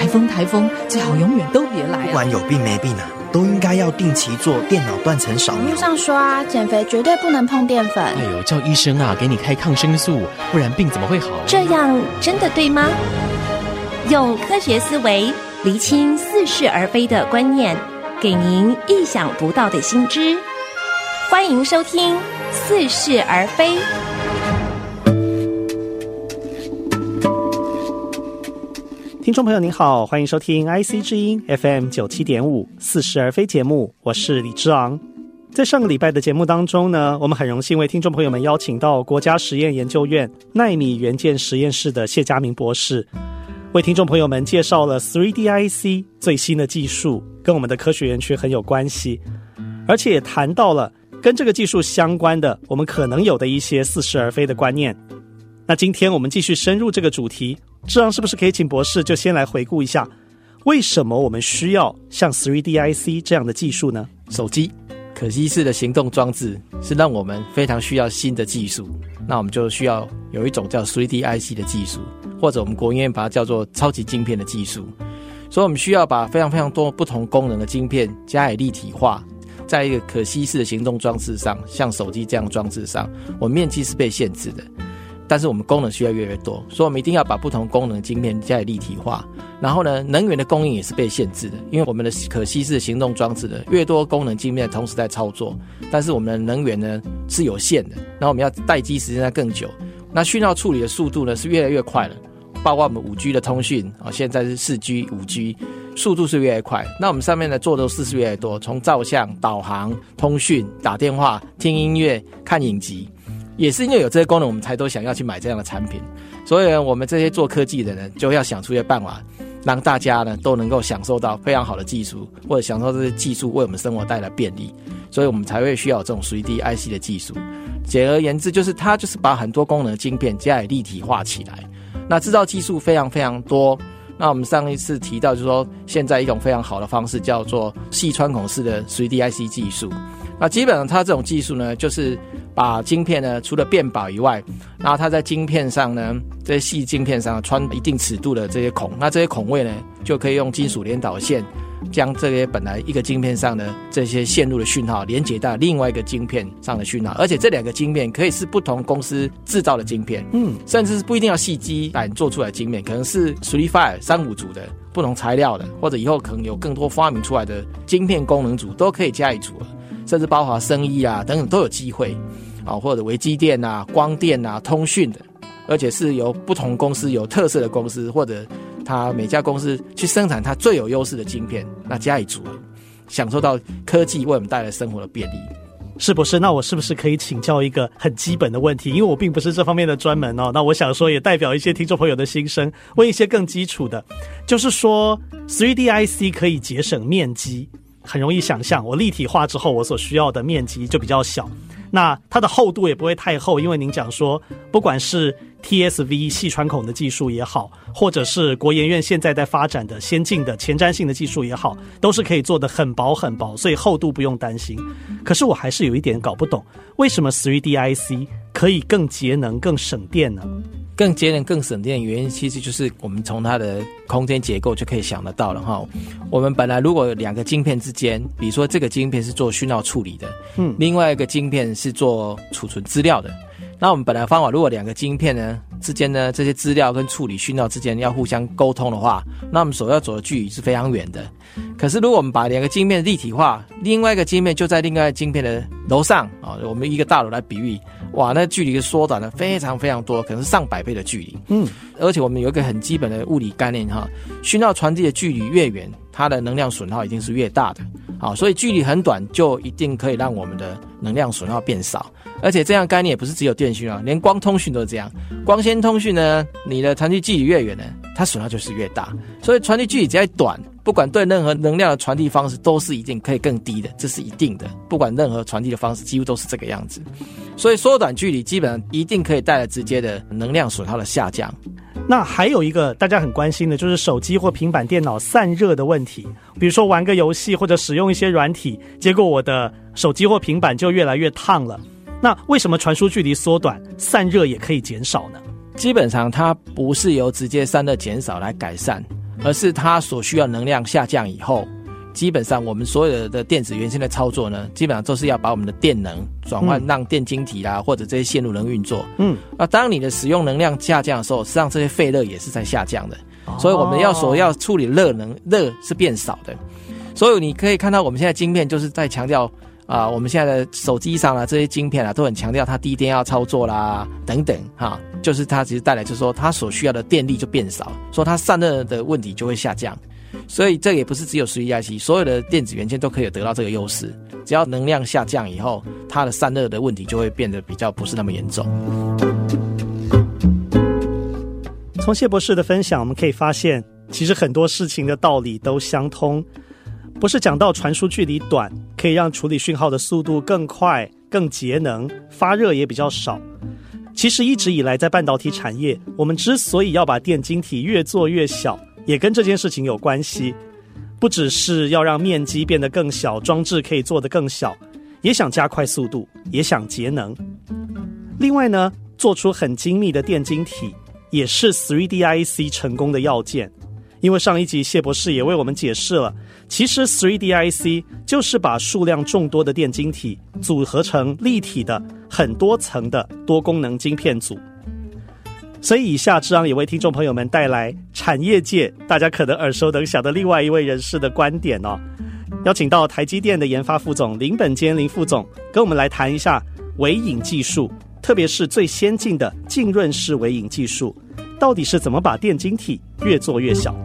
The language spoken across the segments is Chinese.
风，最好永远都别来不管有病没病都应该要定期做电脑断层扫描。 网络上说减肥绝对不能碰淀粉。 哎呦，叫医生给你开抗生素，不然病怎么会好？ 这样真的对吗？用科学思维厘清似是而非的观念，给您意想不到的新知。欢迎收听《似是而非》。 听众朋友您好，欢迎收听 IC 之音 FM 97.5似是而非节目，我是李之昂。在上个礼拜的节目当中呢，我们很荣幸为听众朋友们邀请到国家实验研究院奈米元件实验室的谢家明博士，为听众朋友们介绍了 3D IC 最新的技术，跟我们的科学园区很有关系，而且也谈到了跟这个技术相关的我们可能有的一些似是而非的观念。那今天我们继续深入这个主题，志昂是不是可以请博士就先来回顾一下，为什么我们需要像 3D IC 这样的技术呢？ 手机可惜式的行动装置是让我们非常需要新的技术，那我们就需要有一种叫 3D IC 的技术，或者我们国研院把它叫做超级晶片的技术。所以我们需要把非常非常多不同功能的晶片加以立体化，在一个可惜式的行动装置上，像手机这样的装置上，我们面积是被限制的，但是我们功能需要越来越多，所以我们一定要把不同功能的晶片加以立体化。然后呢，能源的供应也是被限制的，因为我们的可惜式的行动装置的越多功能晶片同时在操作，但是我们的能源呢是有限的，然后我们要待机时间在更久，那讯号处理的速度呢是越来越快了，包括我们 5G 的通讯现在是 4G 5G 速度是越来越快，那我们上面呢做的事是越来越多，从照相、导航、通讯、打电话、听音乐、看影集，也是因为有这些功能我们才都想要去买这样的产品。所以呢，我们这些做科技的人就要想出一些办法，让大家呢都能够享受到非常好的技术，或者享受这些技术为我们生活带来便利，所以我们才会需要这种 3D IC 的技术。简而言之，就是它就是把很多功能的晶片加以立体化起来。那制造技术非常非常多，那我们上一次提到就是说，现在一种非常好的方式叫做细穿孔式的 3D IC 技术。那基本上它这种技术呢，就是把晶片呢除了变薄以外，然后它在晶片上呢，这些细晶片上穿一定尺度的这些孔，那这些孔位呢就可以用金属连导线将这些本来一个晶片上的这些线路的讯号连接到另外一个晶片上的讯号，而且这两个晶片可以是不同公司制造的晶片，甚至是不一定要细基板做出来的晶片，可能是 3D-5 3-5组的不同材料的，或者以后可能有更多发明出来的晶片功能组都可以加以组合，甚至包括生医等等都有机会或者微机电光电通讯的，而且是由不同公司有特色的公司，或者它每家公司去生产它最有优势的晶片，那加以组合，享受到科技为我们带来生活的便利。 是不是？那我是不是可以请教一个很基本的问题？因为我并不是这方面的专门那我想说也代表一些听众朋友的心声，问一些更基础的，就是说 3D IC 可以节省面积，很容易想象我立体化之后我所需要的面积就比较小，那它的厚度也不会太厚，因为您讲说不管是 TSV 细穿孔的技术也好，或者是国研院现在在发展的先进的前瞻性的技术也好，都是可以做得很薄很薄，所以厚度不用担心。可是我还是有一点搞不懂，为什么 3D IC 可以更节能更省电呢？ 更节能更省电的原因其实就是我们从它的空间结构就可以想得到了我们本来如果有两个晶片之间，比如说这个晶片是做讯号处理的，另外一个晶片是做储存资料的，那我们本来的方法，如果两个晶片呢之间呢这些资料跟处理讯号之间要互相沟通的话，那我们所要走的距离是非常远的。可是如果我们把两个晶片立体化，另外一个晶片就在另外一个晶片的楼上我们一个大楼来比喻，哇，那距离缩短了非常非常多，可能是上百倍的距离。而且我们有一个很基本的物理概念讯号传递的距离越远，它的能量损耗一定是越大的。所以距离很短就一定可以让我们的能量损耗变少。而且这样概念也不是只有电讯连光通讯都是这样。光纤通讯呢，你的传递距离越远呢，它损耗就是越大。所以传递距离只要短，不管对任何能量的传递方式都是一定可以更低的，这是一定的。不管任何传递的方式几乎都是这个样子。所以缩短距离基本上一定可以带来直接的能量损耗的下降。 那还有一个大家很关心的就是手机或平板电脑散热的问题，比如说玩个游戏或者使用一些软体，结果我的手机或平板就越来越烫了。那为什么传输距离缩短，散热也可以减少呢？ 基本上它不是由直接散热减少来改善， 而是它所需要能量下降以后，基本上我们所有的电子元件的操作呢，基本上都是要把我们的电能转换让电晶体啦，或者这些线路能运作。当你的使用能量下降的时候，实际上这些废热也是在下降的。所以我们所要处理热是变少的。所以你可以看到我们现在晶片就是在强调我们现在的手机上这些晶片都很强调它低电压操作啦等等就是它其实带来就是说它所需要的电力就变少，所以它散热的问题就会下降。所以这也不是只有 3D IC， 所有的电子元件都可以得到这个优势。只要能量下降以后，它的散热的问题就会变得比较不是那么严重。 从谢博士的分享我们可以发现，其实很多事情的道理都相通，不是讲到传输距离短可以让处理讯号的速度更快更节能，发热也比较少。其实一直以来在半导体产业，我们之所以要把电晶体越做越小，也跟这件事情有关系。不只是要让面积变得更小，装置可以做得更小，也想加快速度，也想节能。另外呢，做出很精密的电晶体也是 3D IC 成功的要件。因为上一集谢博士也为我们解释了，其实 3D IC 就是把数量众多的电晶体组合成立体的很多层的多功能晶片组。所以以下志昂也为听众朋友们带来产业界大家可能耳熟能详的另外一位人士的观点邀请到台积电的研发副总林本坚林副总跟我们来谈一下微影技术，特别是最先进的浸润式微影技术到底是怎么把电晶体越做越小。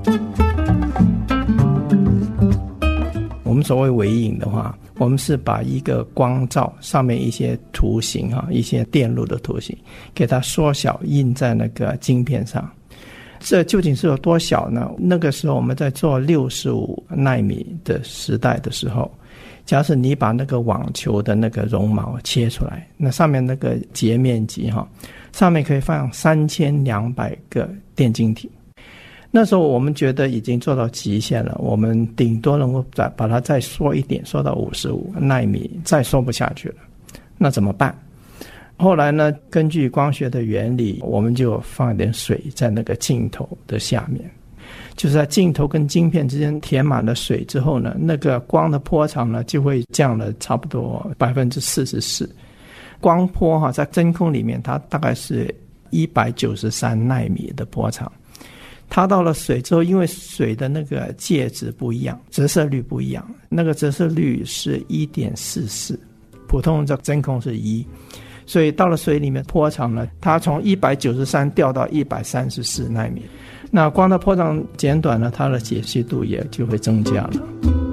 我们所谓微影的话，我们是把一个光罩上面一些图形一些电路的图形给它缩小印在那个晶片上。这究竟是有多小呢？那个时候我们在做65奈米的时代的时候，假使你把那个网球的那个绒毛切出来，那上面那个截面积上面可以放3200个电晶体。那时候我们觉得已经做到极限了，我们顶多能够把它再缩一点，缩到55奈米，再缩不下去了。那怎么办？后来呢，根据光学的原理，我们就放一点水在那个镜头的下面，就是在镜头跟晶片之间填满了水之后呢，那个光的波长呢就会降了差不多 44%。光波在真空里面它大概是193奈米的波长，它到了水之后，因为水的那个介质不一样，折射率不一样，那个折射率是 1.44， 普通的真空是1，所以到了水里面波长呢，它从193掉到134奈米。那光的波长减短了，它的解析度也就会增加了。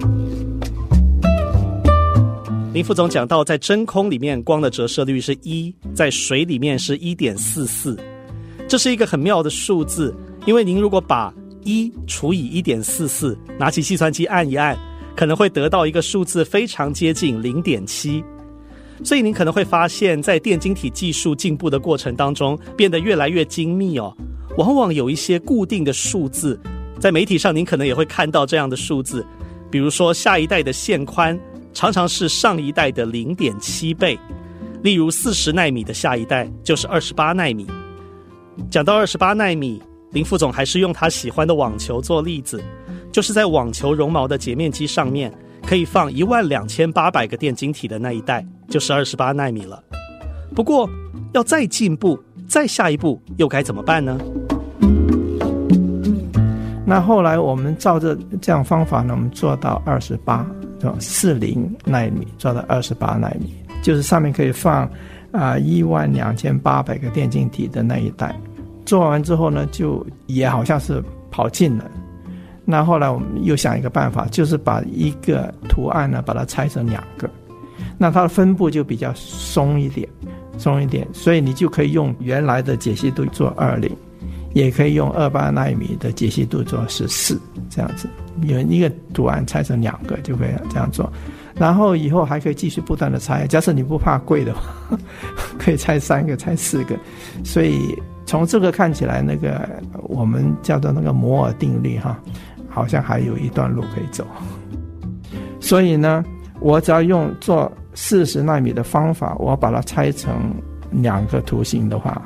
林副总讲到，在真空里面光的折射率是1，在水里面是 1.44， 这是一个很妙的数字，因为您如果把1除以 1.44 拿起计算机按一按，可能会得到一个数字非常接近 0.7。 所以您可能会发现，在电晶体技术进步的过程当中，变得越来越精密往往有一些固定的数字，在媒体上您可能也会看到这样的数字，比如说下一代的线宽常常是上一代的 0.7 倍，例如40奈米的下一代就是28奈米。讲到28奈米，林副总还是用他喜欢的网球做例子，就是在网球绒毛的截面积上面可以放12800个电晶体的那一代就是28奈米了。不过要再进步，再下一步又该怎么办呢？ 那后来我们照着这样方法呢，我们做到40奈米，做到28奈米，就是上面可以放12800个电晶体的那一代。做完之后呢，就也好像是跑近了。那后来我们又想一个办法，就是把一个图案呢把它拆成2个，那它的分布就比较松一点，所以你就可以用原来的解析度做20，也可以用28奈米的解析度做14，这样子有一个图案拆成2个就可以这样做。然后以后还可以继续不断的拆，假设你不怕贵的话，可以拆3个拆4个。所以从这个看起来，那个我们叫做那个摩尔定律好像还有一段路可以走。所以呢，我只要用做40奈米的方法，我把它拆成2个图形的话，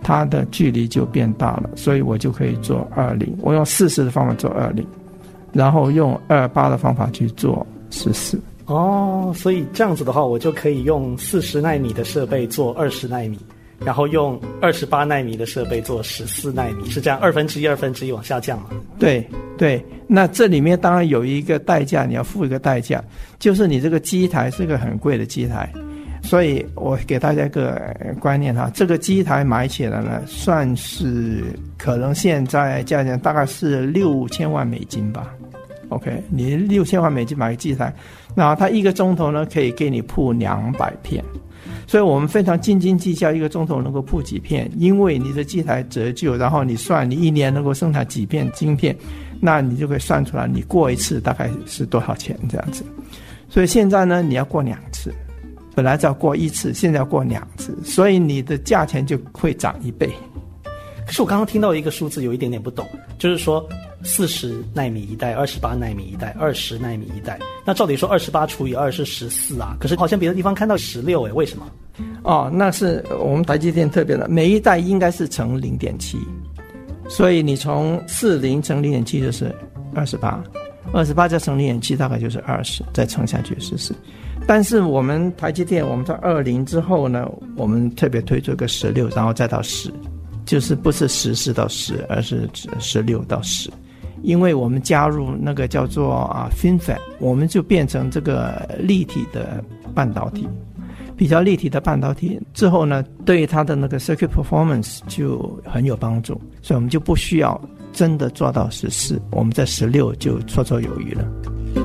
它的距离就变大了，所以我就可以做20，我用40的方法做20，然后用28的方法去做14。 所以这样子的话，我就可以用40奈米的设备做20奈米，然后用28奈米的设备做14奈米，是这样1/2往下降嘛？ 对对，那这里面当然有一个代价，你要付一个代价，就是你这个机台是个很贵的机台，所以我给大家一个观念哈，这个机台买起来呢，算是可能现在价钱大概是$6000万吧。OK， 你$6000万买个机台，那它1个钟头呢可以给你铺200片，所以我们非常斤斤计较1个钟头能够铺几片，因为你的机台折旧，然后你算你1年能够生产几片晶片，那你就可以算出来你过一次大概是多少钱这样子。所以现在呢你要过2次，本来只要过1次，现在要过2次，所以你的价钱就会涨1倍。 可是我刚刚听到一个数字有一点点不懂，就是说40奈米一代，28奈米一代，20奈米一代，那照理说28除以2是14啊，可是好像别的地方看到16为什么？ 那是我们台积电特别的，每一代应该是乘 0.7， 所以你从40乘 0.7 就是28再乘 0.7 大概就是20，再乘下去14。但是我们台积电我们在20之后呢，我们特别推出个16，然后再到10，就是不是14到10，而是16到10，因为我们加入那个叫做FinFET， 我们就变成这个立体的半导体，比较立体的半导体之后呢，对于它的那个 circuit performance 就很有帮助，所以我们就不需要真的做到14，我们在16就绰绰有余了。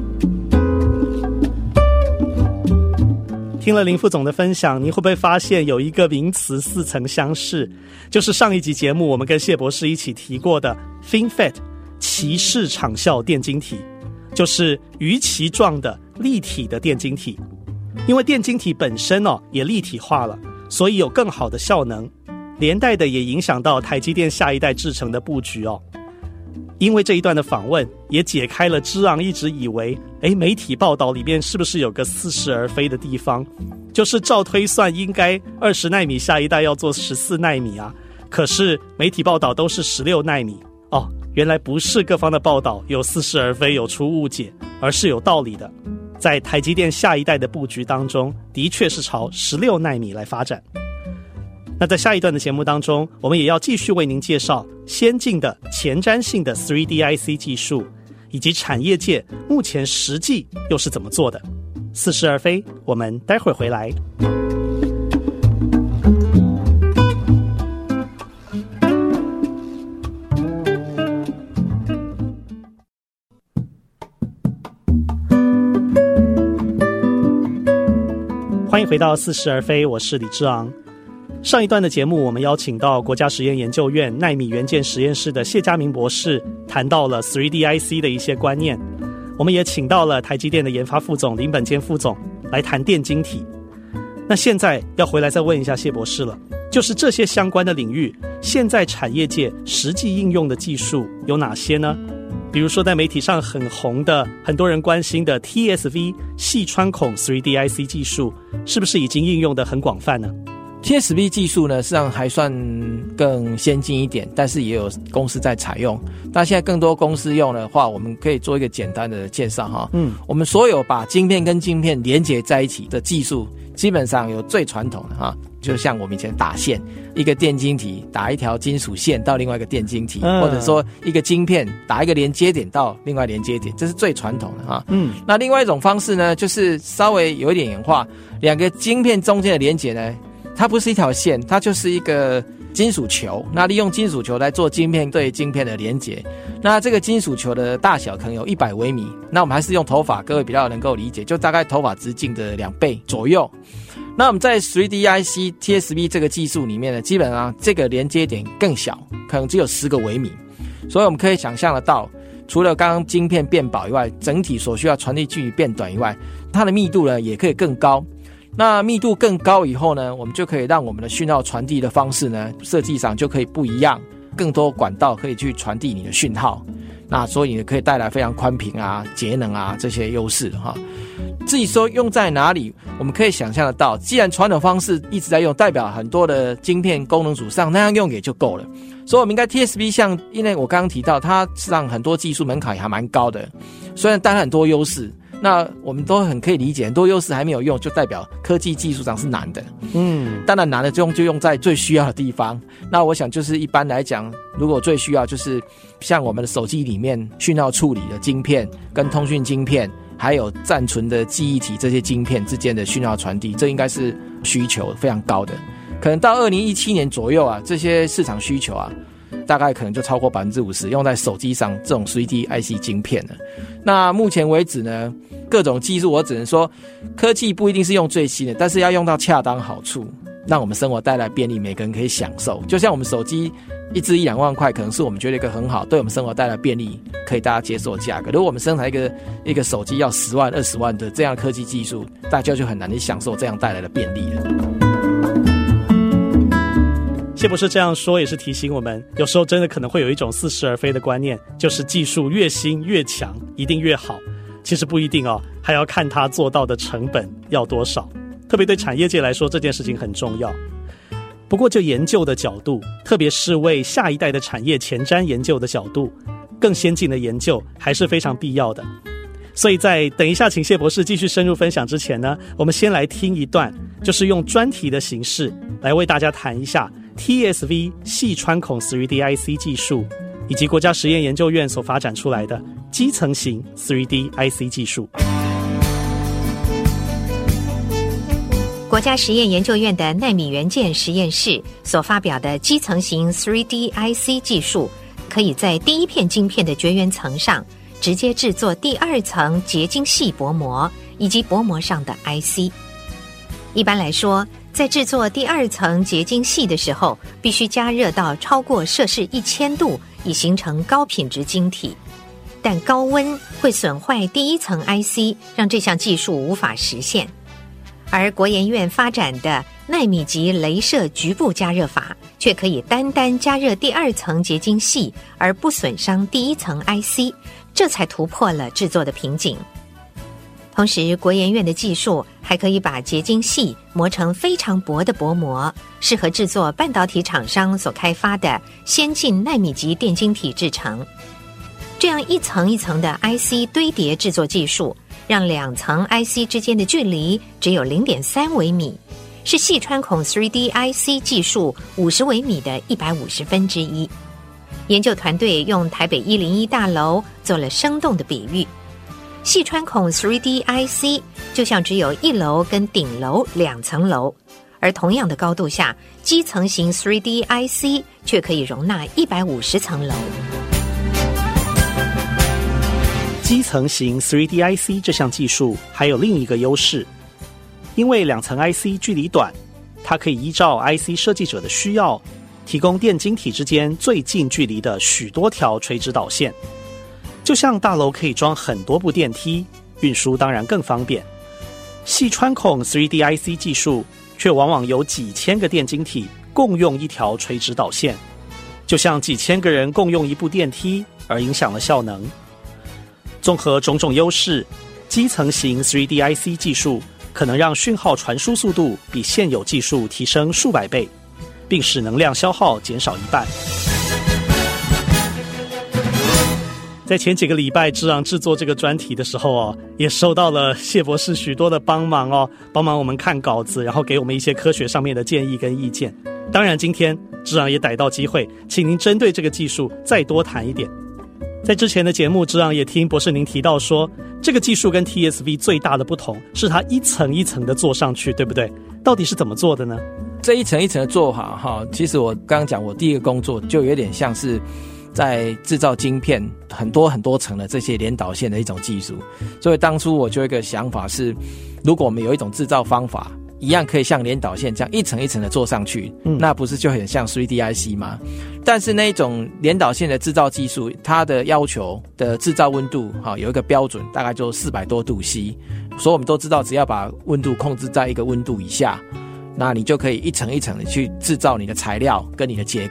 听了林副总的分享，你会不会发现有一个名词似曾相识，就是上一集节目我们跟谢博士一起提过的 FinFET 骑士场效电晶体，就是鱼鳍状的立体的电晶体。因为电晶体本身也立体化了，所以有更好的效能，连带的也影响到台积电下一代制程的布局因为这一段的访问也解开了之昂一直以为媒体报道里面是不是有个似是而非的地方，就是照推算应该20奈米下一代要做14奈米啊，可是媒体报道都是16奈米原来不是各方的报道有似是而非，有出误解，而是有道理的。在台积电下一代的布局当中，的确是朝16奈米来发展。那在下一段的节目当中，我们也要继续为您介绍先进的前瞻性的 3D IC 技术，以及产业界目前实际又是怎么做的。似是而非，我们待会儿回来。欢迎回到似是而非，我是李之昂。上一段的节目，我们邀请到国家实验研究院奈米元件实验室的谢家明博士，谈到了 3D IC 的一些观念。我们也请到了台积电的研发副总林本坚副总来谈电晶体。那现在要回来再问一下谢博士了，就是这些相关的领域，现在产业界实际应用的技术有哪些呢？比如说在媒体上很红的，很多人关心的 TSV 细穿孔 3D IC 技术，是不是已经应用的很广泛呢 ？TSV 技术呢，实际上还算更先进一点，但是也有公司在采用。那现在更多公司用的话，我们可以做一个简单的介绍哈。我们所有把晶片跟晶片连接在一起的技术，基本上有最传统的哈，就像我们以前打线，一个电晶体打一条金属线到另外一个电晶体，或者说一个晶片打一个连接点到另外连接点，这是最传统的哈。那另外一种方式呢，就是稍微有一点演化，两个晶片中间的连接呢，它不是一条线，它就是一个金属球，那利用金属球来做晶片对晶片的连结。那这个金属球的大小可能有100微米，那我们还是用头发，各位比较能够理解，就大概头发直径的2倍左右。那我们在 3D IC TSV 这个技术里面呢，基本上这个连接点更小，可能只有10个微米，所以我们可以想象得到，除了刚刚晶片变薄以外，整体所需要传递距离变短以外，它的密度呢也可以更高。那密度更高以后呢，我们就可以让我们的讯号传递的方式呢，设计上就可以不一样。 更多管道可以去传递你的讯号，那所以可以带来非常宽频啊、节能啊这些优势哈。至于说用在哪里，我们可以想象得到，既然传统方式一直在用，代表很多的晶片功能组上那样用也就够了。所以我们应该 TSV 像，因为我刚刚提到它实际上很多技术门槛也还蛮高的，虽然带来很多优势，那我们都很可以理解，很多优势还没有用，就代表科技技术上是难的。当然难的就用在最需要的地方。那我想就是一般来讲，如果最需要就是像我们的手机里面讯号处理的晶片跟通讯晶片，还有暂存的记忆体这些晶片之间的讯号传递，这应该是需求非常高的。可能到2017年左右啊，这些市场需求啊，大概可能就超过 50% 用在手机上这种 3D IC 晶片了。那目前为止呢，各种技术我只能说，科技不一定是用最新的，但是要用到恰当好处，让我们生活带来便利，每个人可以享受。就像我们手机一支1-2万块，可能是我们觉得一个很好，对我们生活带来便利，可以大家接受的价格。如果我们生产一个手机要10万、20万的这样的科技技术，大家就很难去享受这样带来的便利了。 谢博士这样说也是提醒我们，有时候真的可能会有一种似是而非的观念，就是技术越新越强一定越好，其实不一定哦，还要看它做到的成本要多少。特别对产业界来说，这件事情很重要。不过就研究的角度，特别是为下一代的产业前瞻研究的角度，更先进的研究还是非常必要的。所以在等一下请谢博士继续深入分享之前呢，我们先来听一段，就是用专题的形式来为大家谈一下 TSV 细穿孔 3D IC 技术，以及国家实验研究院所发展出来的基层型 3D IC 技术。 国家实验研究院的奈米元件实验室所发表的基层型 3D IC 技术，可以在第一片晶片的绝缘层上直接制作第2层结晶细薄膜以及薄膜上的 IC。 一般来说，在制作第2层结晶细的时候，必须加热到超过摄氏1000度，以形成高品质晶体。但高温会损坏第1层 IC， 让这项技术无法实现。而国研院发展的奈米级雷射局部加热法，却可以单单加热第2层结晶细，而不损伤第1层 IC， 这才突破了制作的瓶颈。同时，国研院的技术还可以把结晶细磨成非常薄的薄膜，适合制作半导体厂商所开发的先进奈米级电晶体制成。这样一层一层的 IC 堆叠制作技术，让2层 IC 之间的距离只有 0.3 微米，是细穿孔 3D IC 技术50微米的150分之一。研究团队用台北101大楼做了生动的比喻，细穿孔 3D IC 就像只有1楼跟顶楼2层楼，而同样的高度下，基层型 3D IC 却可以容纳150层楼。 基层型 3D IC 这项技术还有另一个优势，因为2层 IC 距离短，它可以依照 IC 设计者的需要，提供电晶体之间最近距离的许多条垂直导线。就像大楼可以装很多部电梯，运输当然更方便。细穿孔 3D IC 技术却往往有几千个电晶体共用一条垂直导线，就像几千个人共用一部电梯，而影响了效能。综合种种优势，基层型 3D IC 技术可能让讯号传输速度比现有技术提升数百倍，并使能量消耗减少1半。在前几个礼拜志昂制作这个专题的时候哦，也收到了谢博士许多的帮忙哦，帮忙我们看稿子，然后给我们一些科学上面的建议跟意见。当然今天志昂也逮到机会，请您针对这个技术再多谈一点。在之前的节目，志昂也听博士您提到说，这个技术跟 TSV 最大的不同是它一层一层的做上去，对不对？到底是怎么做的呢？ 这一层一层的做法哈，其实我刚刚讲，我第一个工作就有点像是在制造晶片很多很多层的这些连导线的一种技术。所以当初我就有一个想法是，如果我们有一种制造方法一样可以像连导线这样一层一层的做上去，那不是就很像 3D IC 吗？但是那一种连导线的制造技术，它的要求的制造温度有一个标准，大概就400多度 C， 所以我们都知道只要把温度控制在一个温度以下，那你就可以一层一层的去制造你的材料跟你的结构，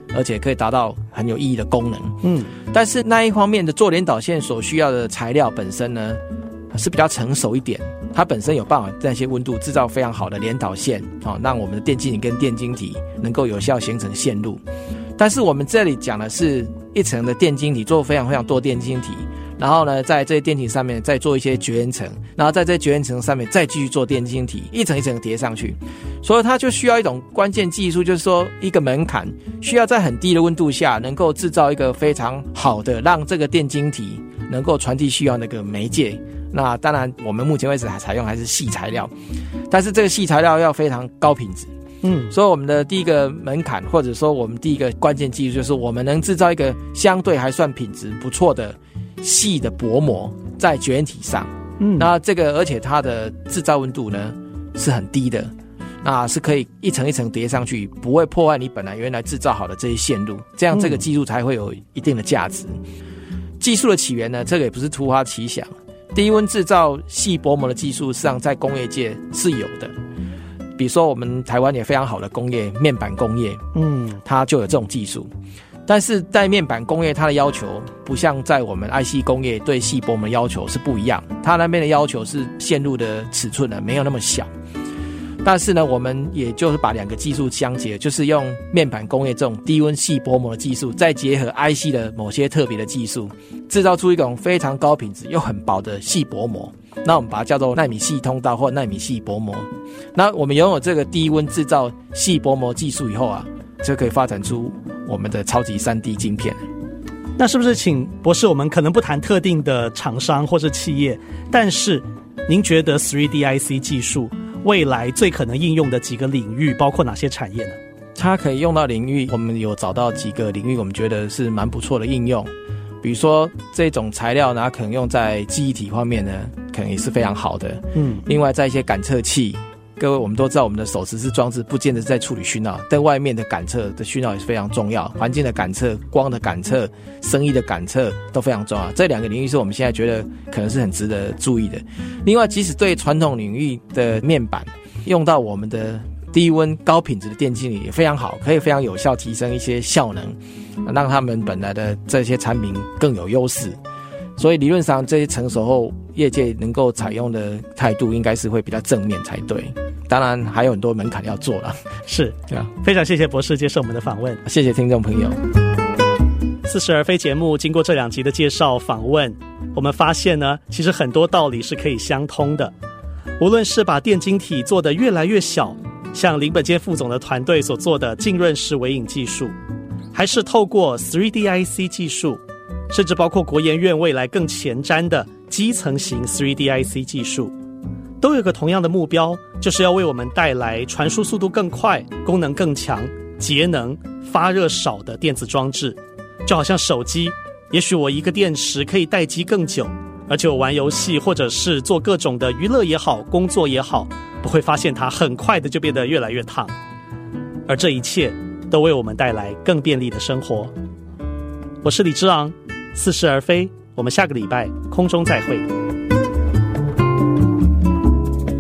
而且可以达到很有意义的功能。但是那一方面的做联导线所需要的材料本身呢是比较成熟一点，它本身有办法在那些温度制造非常好的联导线，让我们的电晶体跟电晶体能够有效形成线路。但是我们这里讲的是一层的电晶体，做非常非常多电晶体，然后呢在这些电晶体上面再做一些绝缘层，然后在这些绝缘层上面再继续做电晶体，一层一层叠上去。所以它就需要一种关键技术，就是说一个门槛，需要在很低的温度下能够制造一个非常好的让这个电晶体能够传递需要那个媒介。那当然我们目前为止采用还是细材料，但是这个细材料要非常高品质。所以我们的第一个门槛，或者说我们第一个关键技术，就是我们能制造一个相对还算品质不错的细的薄膜在绝缘体上。那这个而且它的制造温度呢是很低的，那是可以一层一层叠上去，不会破坏你本来原来制造好的这些线路，这样这个技术才会有一定的价值。技术的起源呢，这个也不是突发奇想，低温制造细薄膜的技术实际上在工业界是有的。比如说我们台湾也非常好的工业，面板工业，它就有这种技术。但是在面板工业，它的要求不像在我们 IC 工业对细薄膜的要求是不一样，它那边的要求是线路的尺寸呢没有那么小。但是呢，我们也就是把两个技术相结，就是用面板工业这种低温细薄膜的技术，再结合 IC 的某些特别的技术，制造出一种非常高品质又很薄的细薄膜。那我们把它叫做奈米细通道或奈米细薄膜。那我们拥有这个低温制造细薄膜技术以后啊，就可以发展出我们的超级 3D 晶片。 那是不是请博士，我们可能不谈特定的厂商或是企业，但是您觉得 3D IC 技术未来最可能应用的几个领域包括哪些产业呢？ 它可以用到领域，我们有找到几个领域我们觉得是蛮不错的应用。比如说这种材料呢，可能用在记忆体方面呢，可能也是非常好的。另外在一些感测器，各位我们都知道我们的手持式装置不见得是在处理讯号，但外面的感测的讯号也是非常重要，环境的感测、光的感测、声音的感测都非常重要。这两个领域是我们现在觉得可能是很值得注意的。另外即使对传统领域的面板用到我们的低温高品质的电晶体也非常好，可以非常有效提升一些效能，让他们本来的这些产品更有优势。所以理论上这些成熟后业界能够采用的态度应该是会比较正面才对，当然还有很多门槛要做了。 是，非常谢谢博士接受我们的访问。 谢谢听众朋友。 似是而非节目经过这2集的介绍访问，我们发现呢，其实很多道理是可以相通的。无论是把电晶体做得越来越小，像林本坚副总的团队所做的浸润式微影技术，还是透过 3D IC 技术，甚至包括国研院未来更前瞻的基层型 3D IC 技术，都有个同样的目标，就是要为我们带来传输速度更快、功能更强、节能、发热少的电子装置。就好像手机，也许我一个电池可以待机更久，而且我玩游戏或者是做各种的娱乐也好、工作也好，不会发现它很快的就变得越来越烫。而这一切都为我们带来更便利的生活。我是李之昂，似是而非，我们下个礼拜空中再会。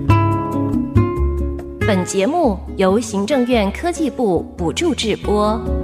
本节目由行政院科技部补助制播。